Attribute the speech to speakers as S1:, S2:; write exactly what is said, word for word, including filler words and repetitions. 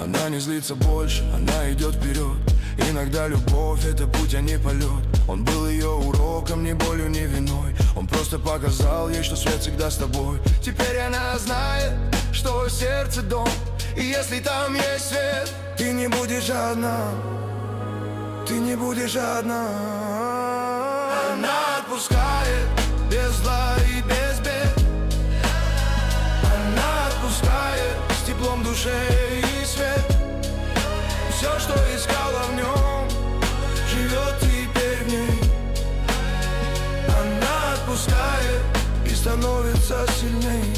S1: Она не злится больше, она идет вперед. Иногда любовь — это путь, а не полет. Он был ее уроком, ни болью, ни виной. Он просто показал ей, что свет всегда с тобой. Теперь она знает, что сердце дом, и если там есть свет, ты не будешь одна, ты не будешь одна. Она отпускает без зла и без бед. Она отпускает с теплом души и свет. Все, что искала в нем, живет теперь в ней. Она отпускает и становится сильней.